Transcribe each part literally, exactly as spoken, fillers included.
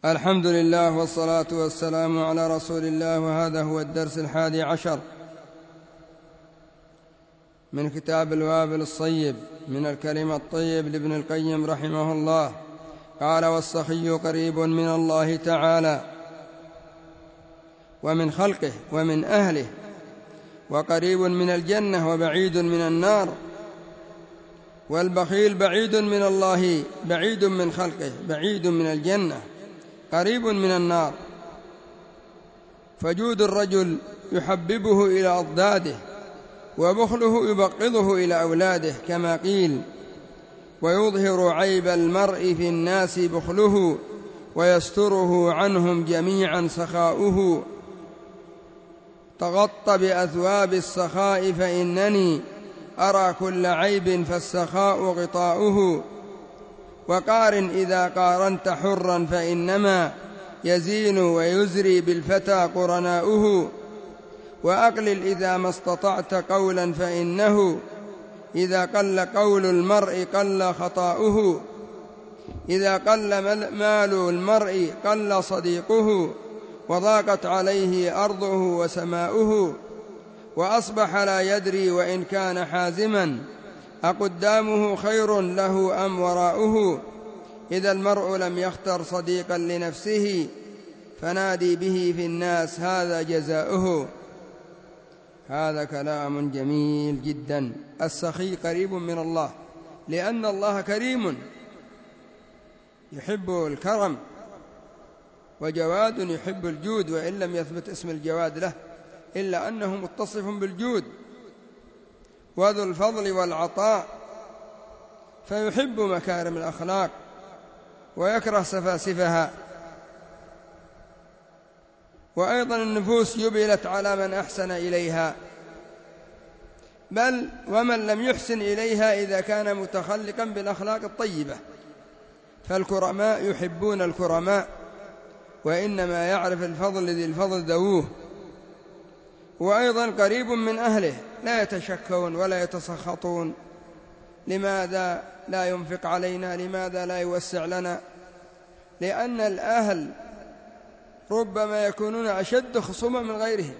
الحمد لله والصلاة والسلام على رسول الله، وهذا هو الدرس الحادي عشر من كتاب الوابل الصيب من الكلم الطيب لابن القيم رحمه الله. قال: والسخي قريب من الله تعالى ومن خلقه ومن أهله، وقريب من الجنة وبعيد من النار. والبخيل بعيد من الله، بعيد من خلقه، بعيد من الجنة، قريب من النار. فجود الرجل يحببه إلى أضداده، وبخله يبغضه إلى أولاده، كما قيل: ويظهر عيب المرء في الناس بخله، ويستره عنهم جميعا سخاؤه. تغط بأثواب السخاء فإنني أرى كل عيب، فالسخاء غطاؤه. وقارن إذا قارنت حرا، فإنما يزين ويزري بالفتى قرناؤه. وأقلل إذا ما استطعت قولا، فإنه إذا قل قول المرء قل خطاؤه. إذا قل مال المرء قل صديقه، وضاقت عليه أرضه وسماؤه. وأصبح لا يدري وإن كان حازما، أقدامه خير له أم وراؤه. إذا المرء لم يختر صديقا لنفسه، فنادي به في الناس هذا جزاؤه. هذا كلام جميل جدا. السخي قريب من الله، لأن الله كريم يحب الكرم، وجواد يحب الجود، وإن لم يثبت اسم الجواد له، إلا أنه متصف بالجود وذو الفضل والعطاء، فيحب مكارم الأخلاق ويكره سفاسفها. وأيضا النفوس جبلت على من أحسن إليها، بل ومن لم يحسن إليها إذا كان متخلقا بالأخلاق الطيبة. فالكرماء يحبون الكرماء، وإنما يعرف الفضل ذي الفضل ذووه. وأيضا قريب من أهله، لا يتشكون ولا يتسخطون: لماذا لا ينفق علينا؟ لماذا لا يوسع لنا؟ لأن الأهل ربما يكونون أشد خصومة من غيرهم،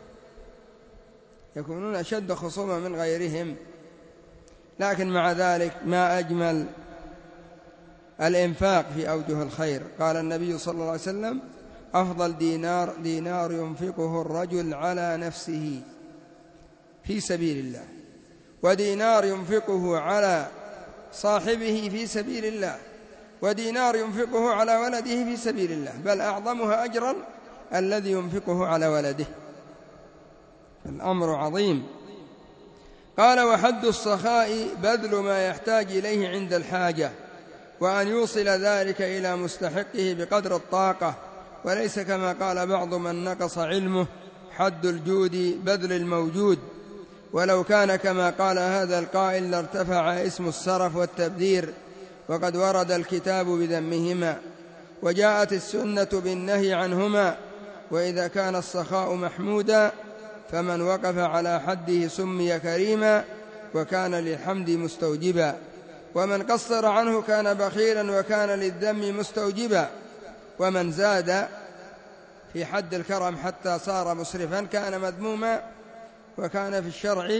يكونون أشد خصومة من غيرهم. لكن مع ذلك ما أجمل الإنفاق في أوجه الخير. قال النبي صلى الله عليه وسلم: أفضل دينار دينار ينفقه الرجل على نفسه في سبيل الله، ودينار ينفقه على صاحبه في سبيل الله، ودينار ينفقه على ولده في سبيل الله، بل أعظمها أجرا الذي ينفقه على ولده. الأمر عظيم. قال: وحد السخاء بذل ما يحتاج إليه عند الحاجة، وأن يوصل ذلك إلى مستحقه بقدر الطاقة، وليس كما قال بعض من نقص علمه: حد الجود بذل الموجود. ولو كان كما قال هذا القائل لارتفع اسم السرف والتبذير، وقد ورد الكتاب بذمهما، وجاءت السنة بالنهي عنهما. وإذا كان السخاء محمودا، فمن وقف على حده سمي كريما، وكان للحمد مستوجبا. ومن قصر عنه كان بخيلا، وكان للذم مستوجبا. ومن زاد في حد الكرم حتى صار مسرفا كان مذموما، وكان في الشرع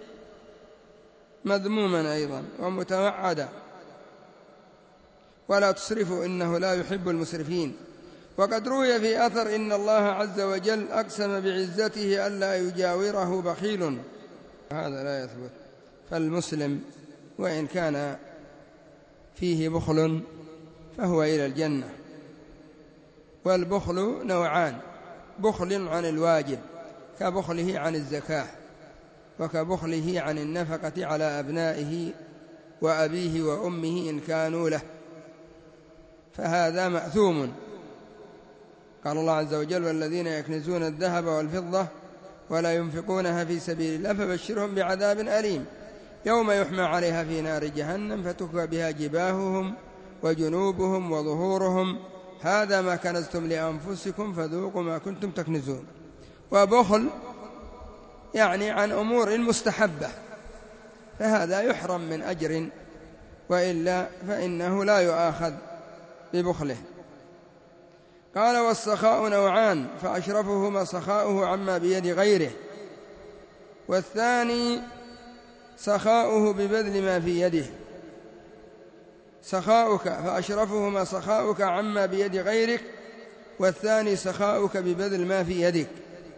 مذموما أيضا ومتوعدا. ولا تسرفوا إنه لا يحب المسرفين. وقد روي في أثر إن الله عز وجل أقسم بعزته ألا يجاوره بخيل، هذا لا يثبت. فالمسلم وإن كان فيه بخل فهو إلى الجنة. والبخل نوعان: بخل عن الواجب كبخله عن الزكاة، وكبخله عن النفقة على أبنائه وأبيه وأمه إن كانوا له، فهذا مأثوم. قال الله عز وجل: والذين يكنزون الذهب والفضة ولا ينفقونها في سبيل الله فبشرهم بعذاب أليم يوم يحمى عليها في نار جهنم فتكوى بها جباههم وجنوبهم وظهورهم هذا ما كنزتم لأنفسكم فذوقوا ما كنتم تكنزون. وبخل يعني عن أمور مستحبة، فهذا يحرم من أجر، وإلا فإنه لا يؤاخذ ببخله. قال والسخاء نوعان، فأشرفهما سخاؤه عما بيد غيره، والثاني سخاؤه ببذل ما في يده. سخاؤك فأشرفهما سخاؤك عما بيد غيرك، والثاني سخاؤك ببذل ما في يدك.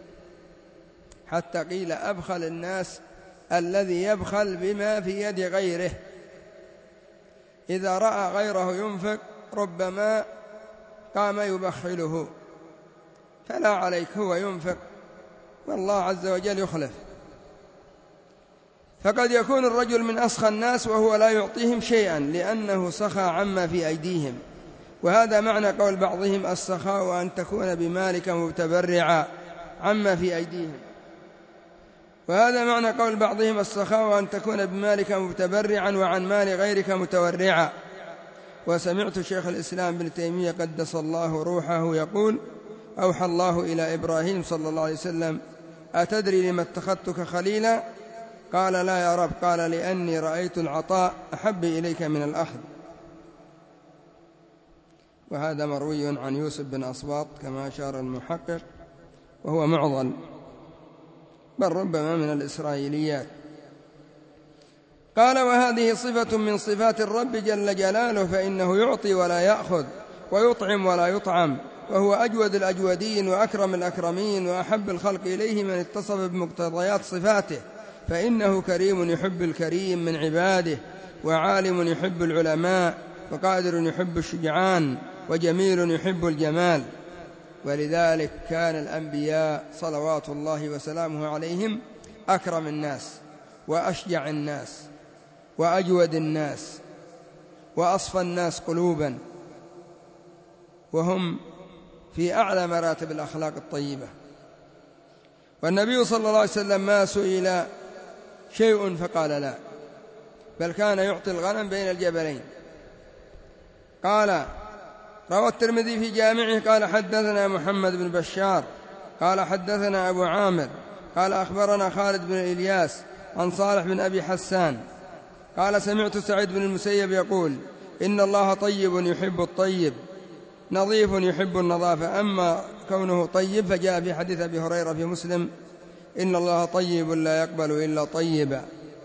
حتى قيل أبخل الناس الذي يبخل بما في يد غيره، إذا رأى غيره ينفق ربما قام يبخله، فلا عليك، هو ينفق والله عز وجل يخلف. فقد يكون الرجل من أسخى الناس وهو لا يعطيهم شيئا لأنه سخى عما في أيديهم، وهذا معنى قول بعضهم السخاء أن تكون بمالك متبرعا عما في أيديهم، وهذا معنى قول بعضهم السخاء أن تكون بمالك متبرعا وعن مال غيرك متورعا. وسمعت شيخ الإسلام ابن تيمية قدس الله روحه يقول: أوحى الله إلى إبراهيم صلى الله عليه وسلم: أتدري لما اتخذتك خليلا؟ قال: لا يا رب. قال: لأني رأيت العطاء أحب إليك من الأخذ. وهذا مروي عن يوسف بن أصباط كما أشار المحقق، وهو معضل، بل ربما من الإسرائيليات. قال: وهذه صفة من صفات الرب جل جلاله، فإنه يعطي ولا يأخذ، ويطعم ولا يطعم، وهو أجود الأجودين وأكرم الأكرمين، وأحب الخلق إليه من اتصف بمقتضيات صفاته، فإنه كريم يحب الكريم من عباده، وعالم يحب العلماء، وقادر يحب الشجعان، وجميل يحب الجمال. ولذلك كان الأنبياء صلوات الله وسلامه عليهم أكرم الناس وأشجع الناس وأجود الناس وأصفى الناس قلوبا، وهم في أعلى مراتب الأخلاق الطيبة. والنبي صلى الله عليه وسلم ما سئل شيء فقال لا، بل كان يعطي الغنم بين الجبلين. قال: روى الترمذي في جامعه قال: حدثنا محمد بن بشار قال حدثنا أبو عامر قال أخبرنا خالد بن إلياس عن صالح بن أبي حسان قال: سمعت سعيد بن المسيب يقول: إن الله طيب يحب الطيب، نظيف يحب النظافة. أما كونه طيب فجاء في حديث أبي هريرة في مسلم: إن الله طيب لا يقبل إلا طيبا.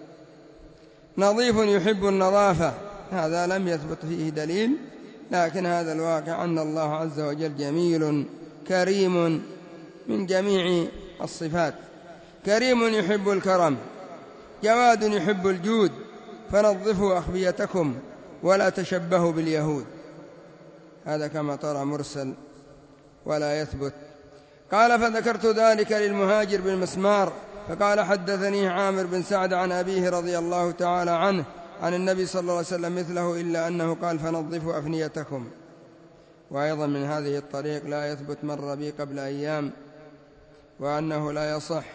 نظيف يحب النظافة، هذا لم يثبت فيه دليل، لكن هذا الواقع أن الله عز وجل جميل كريم من جميع الصفات. كريم يحب الكرم، جواد يحب الجود، فنظفوا أخبيتكم ولا تشبهوا باليهود. هذا كما ترى مرسل ولا يثبت. قال: فذكرت ذلك للمهاجر بن مسمار فقال: حدثني عامر بن سعد عن أبيه رضي الله تعالى عنه عن النبي صلى الله عليه وسلم مثله، إلا أنه قال: فنظفوا أفنيتكم. وأيضا من هذه الطريق لا يثبت، مر بي قبل أيام، وأنه لا يصح.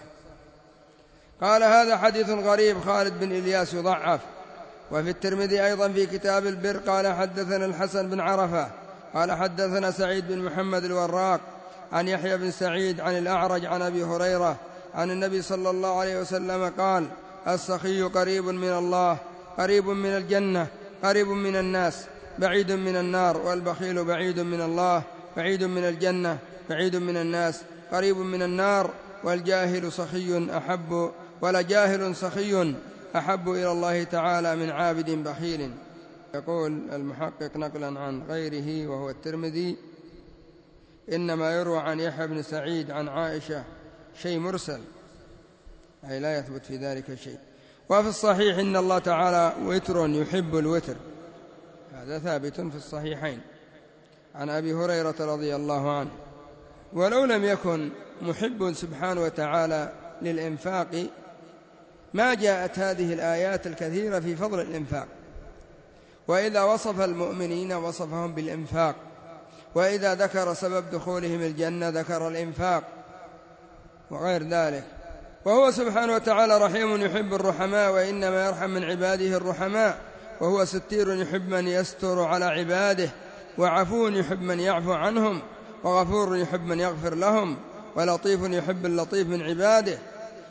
قال: هذا حديث غريب، خالد بن إلياس يضعف. وفي الترمذي أيضا في كتاب البر قال: حدثنا الحسن بن عرفة قال حدثنا سعيد بن محمد الوراق عن يحيى بن سعيد عن الأعرج عن أبي هريرة عن النبي صلى الله عليه وسلم قال: السخي قريب من الله، قريب من الجنة، قريب من الناس، بعيد من النار. والبخيل بعيد من الله، بعيد من الجنة، بعيد من الناس، قريب من النار. والجاهل سخي أحب ولا جاهل سخي أحب إلى الله تعالى من عابد بخيل. يقول المحقق نقلا عن غيره وهو الترمذي: إنما يروى عن يحيى بن سعيد عن عائشة شيء مرسل، أي لا يثبت في ذلك شيء. وفي الصحيح إن الله تعالى وتر يحب الوتر، هذا ثابت في الصحيحين عن أبي هريرة رضي الله عنه. ولو لم يكن محب سبحانه وتعالى للإنفاق ما جاءت هذه الآيات الكثيرة في فضل الإنفاق. وإذا وصف المؤمنين وصفهم بالإنفاق، وإذا ذكر سبب دخولهم الجنة ذكر الإنفاق وغير ذلك. وهو سبحانه وتعالى رحيم يحب الرحماء، وإنما يرحم من عباده الرحماء. وهو ستير يحب من يستر على عباده، وعفو يحب من يعفو عنهم، وغفور يحب من يغفر لهم، ولطيف يحب اللطيف من عباده.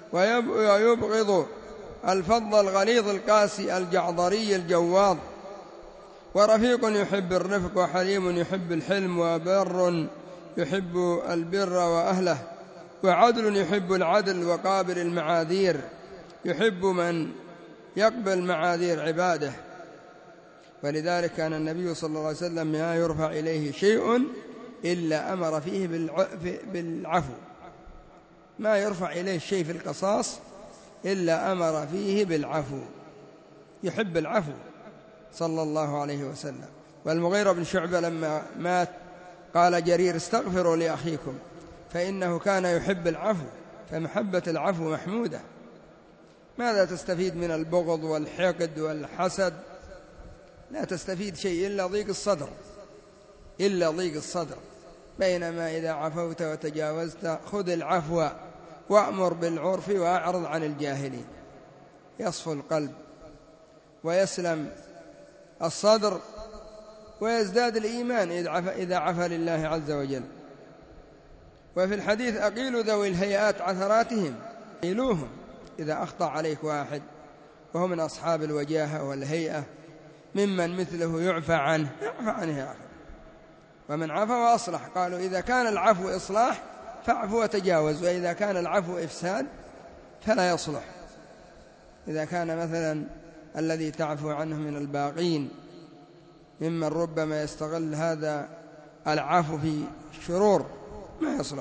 ويبغض الفظ الغليظ القاسي الجعضري الجواظ. ورفيق يحب الرفق، وحليم يحب الحلم، وبر يحب البر وأهله، وعدل يحب العدل وقابل المعاذير، يحب من يقبل معاذير عباده. ولذلك كان النبي صلى الله عليه وسلم ما يرفع إليه شيء إلا أمر فيه بالعفو، ما يرفع إليه شيء في القصاص إلا أمر فيه بالعفو، يحب العفو صلى الله عليه وسلم. والمغيرة بن شعبة لما مات قال جرير: استغفروا لأخيكم فإنه كان يحب العفو، فمحبة العفو محمودة. ماذا تستفيد من البغض والحقد والحسد؟ لا تستفيد شيء إلا ضيق الصدر، إلا ضيق الصدر. بينما إذا عفوت وتجاوزت خذ العفو وأمر بالعرف وأعرض عن الجاهلين، يصفو القلب ويسلم الصدر ويزداد الإيمان إذا عفى لله عز وجل. وفي الحديث: أقيلوا ذوي الهيئات عثراتهم، قيلوهم إذا أخطأ عليك واحد وهو من أصحاب الوجاهة والهيئة ممن مثله يعفى عنه، يعفى عنه يا أخي. ومن عفى وأصلح، قالوا إذا كان العفو إصلاح فاعفو وتجاوز، وإذا كان العفو إفساد فلا يصلح. إذا كان مثلا الذي تعفو عنه من الباقين ممن ربما يستغل هذا العفو في شرور، ما يصلح.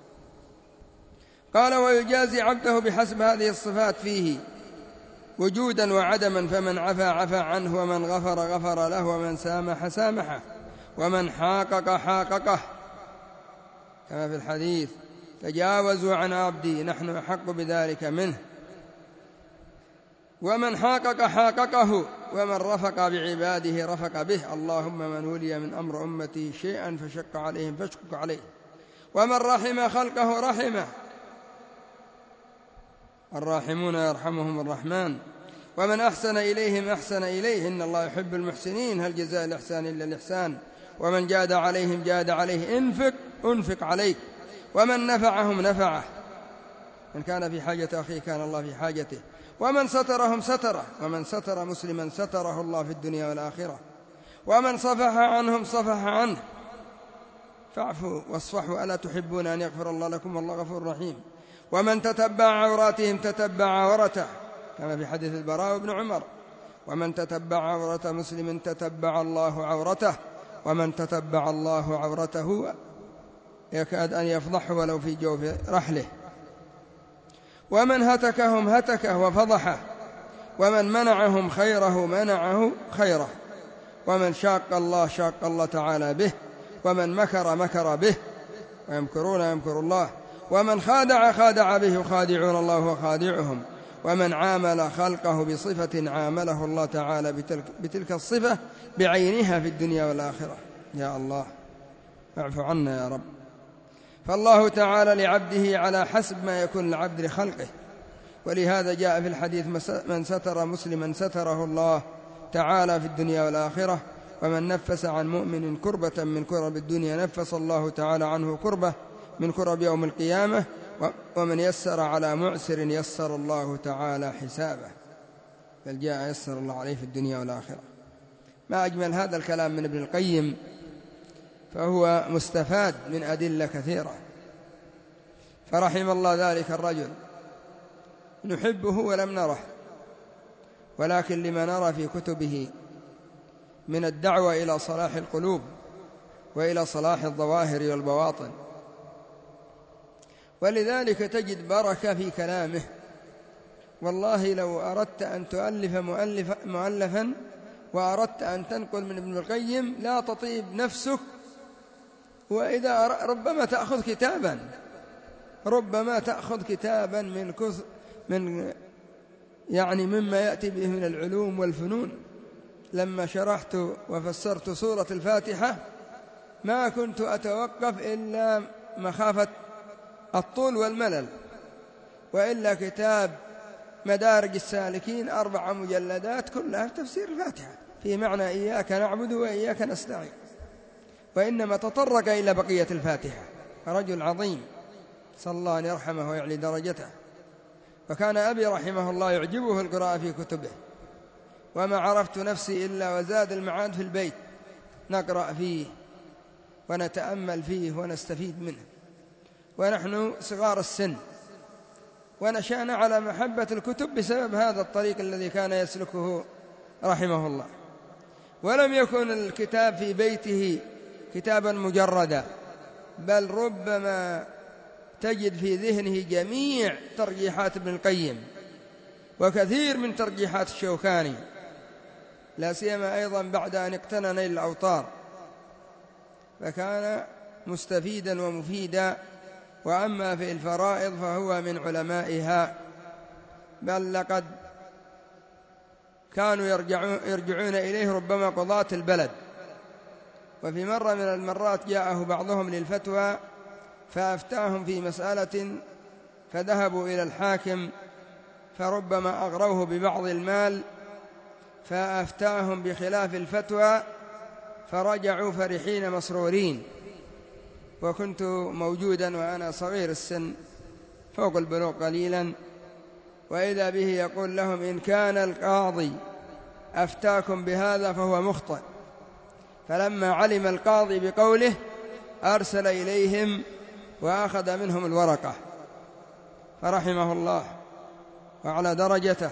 قال: ويجازي عبده بحسب هذه الصفات فيه وجودا وعدما، فمن عفا عفا عنه، ومن غفر غفر له، ومن سامح سامحه، ومن حاقق حاققه، كما في الحديث: تجاوزوا عن عبدي نحن أحق بذلك منه. ومن حاقق حاققه، ومن رفق بعباده رفق به. اللهم من ولي من أمر أمتي شيئا فشق عليهم فاشقق عليه، ومن رحم خلقه رحمه، الراحمون يرحمهم الرحمن. ومن أحسن إليهم أحسن إليه، إن الله يحب المحسنين، هل جزاء الإحسان إلا الإحسان. ومن جاد عليهم جاد عليه، انفق أنفق عليك. ومن نفعهم نفعه، من كان في حاجة أخيه كان الله في حاجته. ومن سترهم ستره، ومن ستر مسلما ستره الله في الدنيا والآخرة. ومن صفح عنهم صفح عنه. فاعفوا واصفحوا ألا تحبون أن يغفر الله لكم والله غفور رحيم. ومن تتبع عوراتهم تتبع عورته، كما في حديث البراء بن عمر: ومن تتبع عورة مسلم تتبع الله عورته، ومن تتبع الله عورته يكاد أن يفضحه ولو في جوف رحله. ومن هتكهم هتكه وفضحه، ومن منعهم خيره منعه خيره. ومن شاق الله شاق الله تعالى به، ومن مكر مكر به، ويمكرون يمكر الله. ومن خادع خادع به، يخادعون الله وخادعهم. ومن عامل خلقه بصفة عامله الله تعالى بتلك, بتلك الصفة بعينها في الدنيا والآخرة. يا الله اعف عنا يا رب. فالله تعالى لعبده على حسب ما يكون العبد لخلقه. ولهذا جاء في الحديث: من ستر مسلما ستره الله تعالى في الدنيا والآخرة. ومن نفس عن مؤمن كربة من كرب الدنيا نفس الله تعالى عنه كربة من كرب يوم القيامة. ومن يسر على معسر يسر الله تعالى حسابه، بل جاء يسر الله عليه في الدنيا والآخرة. ما أجمل هذا الكلام من ابن القيم، فهو مستفاد من أدلة كثيرة. فرحم الله ذلك الرجل نحبه ولم نره، ولكن لما نرى في كتبه من الدعوة إلى صلاح القلوب وإلى صلاح الظواهر والبواطن. ولذلك تجد بركة في كلامه. والله لو أردت أن تؤلف مؤلف مؤلفا وأردت أن تنقل من ابن القيم لا تطيب نفسك، وإذا ربما تأخذ كتابا ربما تأخذ كتابا من كث من يعني مما يأتي به من العلوم والفنون. لما شرحت وفسرت سورة الفاتحة ما كنت أتوقف إلا مخافة الطول والملل، وإلا كتاب مدارج السالكين أربع مجلدات كلها تفسير الفاتحة في معنى إياك نعبد وإياك نستعين، وإنما تطرق إلى بقية الفاتحة. رجل عظيم صلى الله أن يرحمه ويعلي درجته. فكان أبي رحمه الله يعجبه القراءة في كتبه، وما عرفت نفسي إلا وزاد المعاد في البيت نقرأ فيه ونتأمل فيه ونستفيد منه، ونحن صغار السن، ونشأنا على محبة الكتب بسبب هذا الطريق الذي كان يسلكه رحمه الله. ولم يكن الكتاب في بيته كتابا مجردا، بل ربما تجد في ذهنه جميع ترجيحات ابن القيم وكثير من ترجيحات الشوكاني، لا سيما أيضا بعد أن اقتنى نيل الأوطار، فكان مستفيدا ومفيدا. وأما في الفرائض فهو من علمائها، بل لقد كانوا يرجعون إليه ربما قضاة البلد. وفي مرة من المرات جاءه بعضهم للفتوى فأفتاهم في مسألة، فذهبوا إلى الحاكم فربما أغروه ببعض المال فأفتاهم بخلاف الفتوى، فرجعوا فرحين مسرورين. وكنت موجودا وأنا صغير السن فوق البلوغ قليلا، وإذا به يقول لهم: إن كان القاضي أفتاكم بهذا فهو مخطئ. فلما علم القاضي بقوله أرسل إليهم وأخذ منهم الورقة، فرحمه الله وعلى درجته.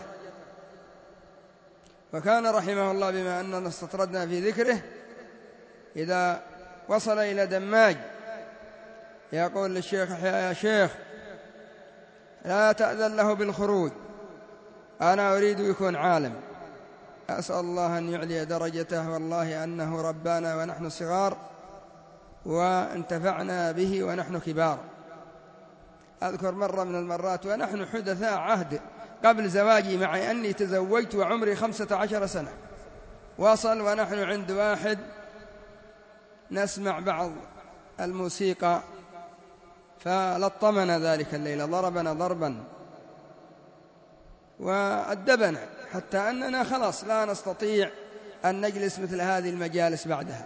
وكان رحمه الله بما أننا استطردنا في ذكره إذا وصل إلى دماج يقول للشيخ: يا شيخ لا تأذن له بالخروج، أنا أريد يكون عالم. أسأل الله أن يعلي درجته، والله أنه ربانا ونحن صغار وانتفعنا به ونحن كبار. أذكر مرة من المرات ونحن حدثاء عهد قبل زواجي، معي أني تزوجت وعمري خمسة عشر سنة، وصل ونحن عند واحد نسمع بعض الموسيقى، فلطمنا ذلك الليلة، ضربنا ضربا وأدبنا حتى أننا خلاص لا نستطيع أن نجلس مثل هذه المجالس بعدها.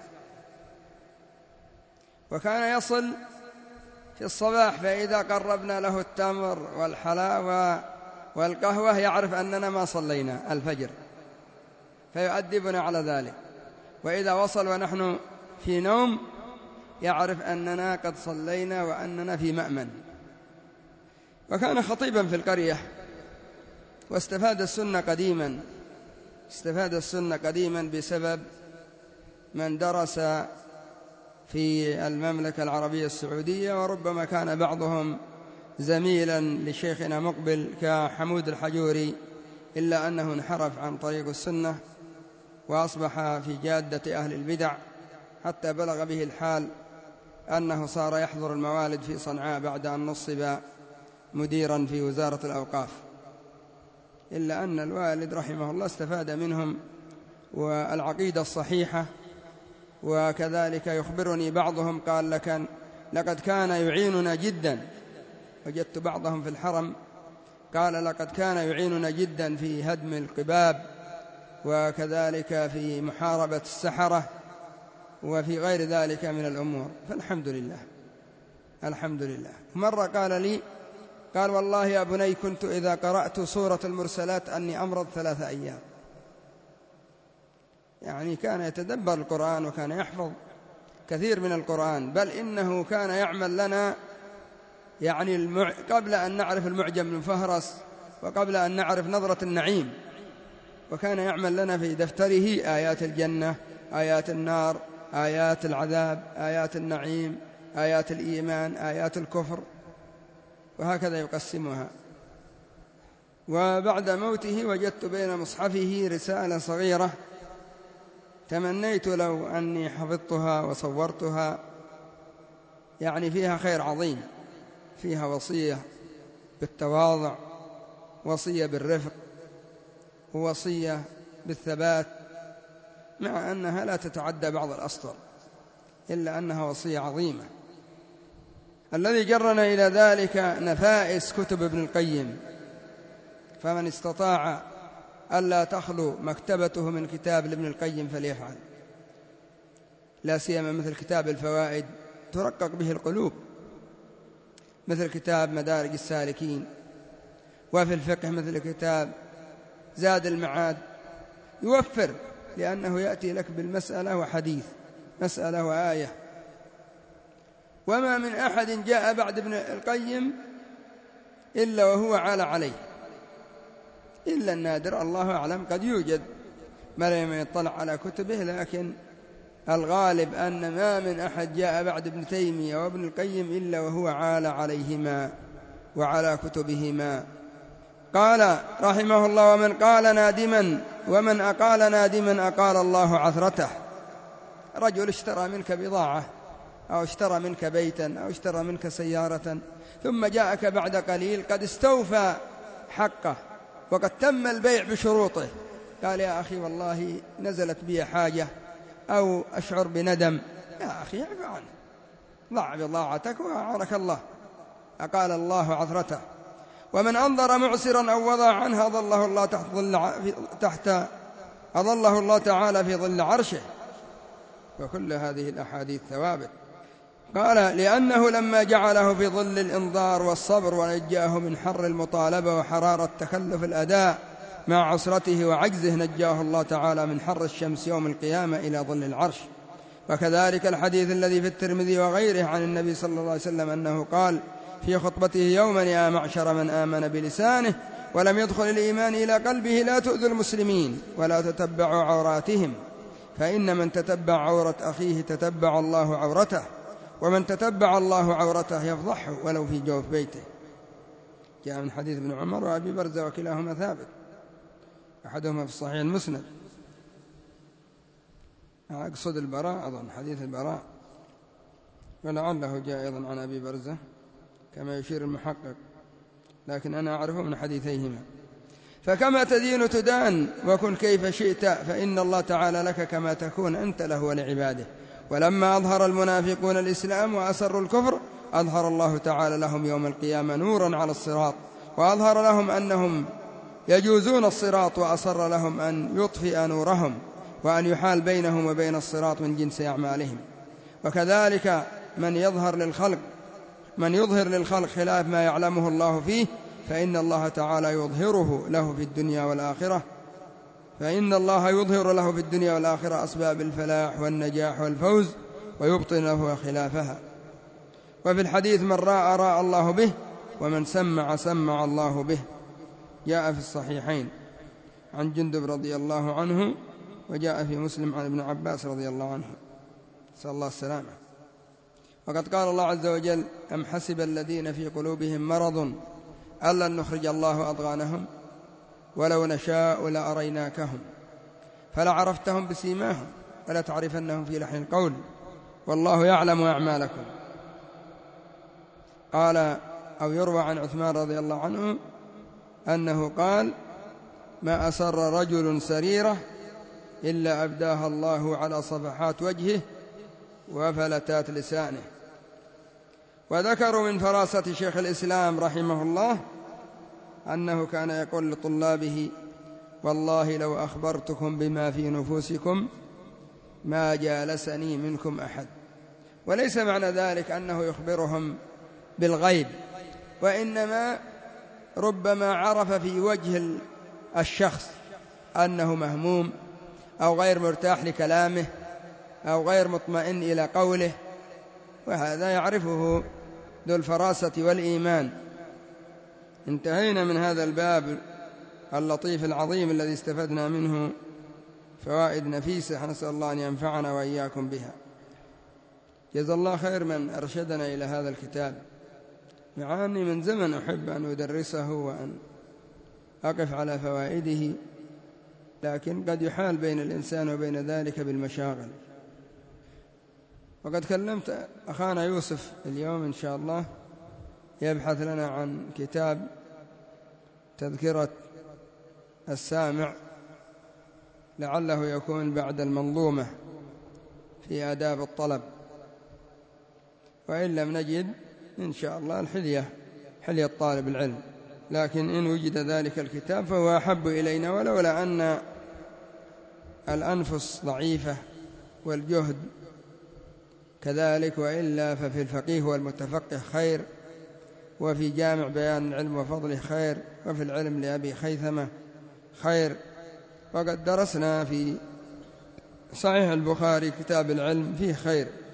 وكان يصل في الصباح فإذا قربنا له التمر والحلاوة والقهوة يعرف أننا ما صلينا الفجر، فيؤدبنا على ذلك. وإذا وصل ونحن في نوم يعرف أننا قد صلينا وأننا في مأمن. وكان خطيبا في القرية، واستفاد السنة قديما استفاد السنة قديما بسبب من درس في المملكة العربية السعودية، وربما كان بعضهم زميلا لشيخنا مقبل كحمود الحجوري، إلا أنه انحرف عن طريق السنة وأصبح في جادة أهل البدع، حتى بلغ به الحال أنه صار يحضر الموالد في صنعاء بعد أن نصب مديرا في وزارة الأوقاف. إلا أن الوالد رحمه الله استفاد منهم والعقيدة الصحيحة. وكذلك يخبرني بعضهم قال: لك لقد كان يعيننا جدا، وجدت بعضهم في الحرم قال: لقد كان يعيننا جدا في هدم القباب، وكذلك في محاربة السحرة، وفي غير ذلك من الأمور. فالحمد لله الحمد لله. مرة قال لي قال: والله يا بني كنت إذا قرأت سورة المرسلات أني أمرض ثلاثة أيام. يعني كان يتدبر القرآن وكان يحفظ كثير من القرآن، بل إنه كان يعمل لنا يعني المع... قبل أن نعرف المعجم المفهرس وقبل أن نعرف نظرة النعيم، وكان يعمل لنا في دفتره آيات الجنة، آيات النار، آيات العذاب، آيات النعيم، آيات الإيمان، آيات الكفر، وهكذا يقسمها. وبعد موته وجدت بين مصحفه رسالة صغيرة تمنيت لو أني حفظتها وصورتها، يعني فيها خير عظيم، فيها وصية بالتواضع، وصية بالرفق، ووصية بالثبات، مع أنها لا تتعدى بعض الأسطر، إلا أنها وصية عظيمة. الذي جرنا إلى ذلك نفائس كتب ابن القيم، فمن استطاع ألا تخلو مكتبته من كتاب لابن القيم فليفعل، لا سيما مثل كتاب الفوائد ترقق به القلوب، مثل كتاب مدارج السالكين، وفي الفقه مثل كتاب زاد المعاد، يوفر، لأنه يأتي لك بالمسألة وحديث، مسألة وآية، وما من أحد جاء بعد ابن القيم إلا وهو عال عليه، إلا النادر، الله أعلم، قد يوجد من يطلع على كتبه، لكن الغالب أن ما من أحد جاء بعد ابن تيمية وابن القيم إلا وهو عال عليهما وعلى كتبهما. قال رحمه الله: ومن قال نادما ومن أقال نادما أقال الله عثرته. رجل اشترى منك بضاعة أو اشترى منك بيتا أو اشترى منك سيارة، ثم جاءك بعد قليل قد استوفى حقه وقد تم البيع بشروطه، قال: يا أخي والله نزلت بي حاجة أو أشعر بندم. يا أخي اعف عنه، ضع بضاعتك وأعانك الله، أقال الله عثرته. ومن أنظر معسرا أو وضع عنه أظله الله تحت, ظل تحت أظله الله تعالى في ظل عرشه. وكل هذه الأحاديث ثوابت. قال: لأنه لما جعله في ظل الإنظار والصبر ونجاه من حر المطالبة وحرارة تكلف الأداء مع عسرته وعجزه، نجاه الله تعالى من حر الشمس يوم القيامة إلى ظل العرش. وكذلك الحديث الذي في الترمذي وغيره عن النبي صلى الله عليه وسلم أنه قال في خطبته يوما: يا معشر من آمن بلسانه ولم يدخل الإيمان إلى قلبه، لا تؤذوا المسلمين ولا تتبعوا عوراتهم، فإن من تتبع عورة أخيه تتبع الله عورته، ومن تتبع الله عورته يفضحه ولو في جوف بيته. جاء من حديث ابن عمر وأبي برزة وكلاهما ثابت، أحدهما في الصحيح المسند، أقصد البراء، أظن حديث البراء، ولعله جاء أيضا عن أبي برزة كما يشير المحقق، لكن أنا أعرفه من حديثيهما. فكما تدين تدان، وكن كيف شئت، فإن الله تعالى لك كما تكون أنت له ولعباده. ولما أظهر المنافقون الإسلام وأسروا الكفر، أظهر الله تعالى لهم يوم القيامة نورا على الصراط، وأظهر لهم أنهم يجوزون الصراط، وأصر لهم أن يطفئ نورهم وأن يحال بينهم وبين الصراط من جنس أعمالهم. وكذلك من يظهر للخلق من يظهر للخلق خلاف ما يعلمه الله فيه، فإن الله تعالى يظهره له في الدنيا والآخرة فإن الله يظهر له في الدنيا والآخرة أسباب الفلاح والنجاح والفوز، ويبطن له خلافها. وفي الحديث: من راى راى الله به، ومن سمع سمع الله به. جاء في الصحيحين عن جندب رضي الله عنه، وجاء في مسلم عن ابن عباس رضي الله عنه، نسأل الله السلامة. وقد قال الله عز وجل: أم حسب الذين في قلوبهم مرض أن لن نخرج الله أضغانهم ولو نشاء لأريناكهم فلعرفتهم بسيماهم ولتعرفنهم في لحن القول والله يعلم أعمالكم. قال أو يروى عن عثمان رضي الله عنه أنه قال: ما أسر رجل سريرة إلا أبداها الله على صفحات وجهه وفلتات لسانه. وذكروا من فراسة شيخ الإسلام رحمه الله أنه كان يقول لطلابه: والله لو أخبرتكم بما في نفوسكم ما جالسني منكم أحد. وليس معنى ذلك أنه يخبرهم بالغيب، وإنما ربما عرف في وجه الشخص أنه مهموم أو غير مرتاح لكلامه أو غير مطمئن إلى قوله، وهذا يعرفه ذو الفراسة والإيمان. انتهينا من هذا الباب اللطيف العظيم الذي استفدنا منه فوائد نفيسة، نسأل الله أن ينفعنا وإياكم بها. جزا الله خير من أرشدنا إلى هذا الكتاب، مع أني من زمن أحب أن أدرسه وأن أقف على فوائده، لكن قد يحال بين الإنسان وبين ذلك بالمشاغل. وقد كلمت أخانا يوسف اليوم إن شاء الله يبحث لنا عن كتاب تذكرة السامع، لعله يكون بعد المنظومة في آداب الطلب، وإن لم نجد إن شاء الله الحلية حلية طالب العلم، لكن إن وجد ذلك الكتاب فهو أحب إلينا، ولولا أن الأنفس ضعيفة والجهد كذلك، وإلا ففي الفقيه والمتفقه خير، وفي جامع بيان العلم وفضله خير، وفي العلم لأبي خيثمة خير. وقد درسنا في صحيح البخاري كتاب العلم فيه خير.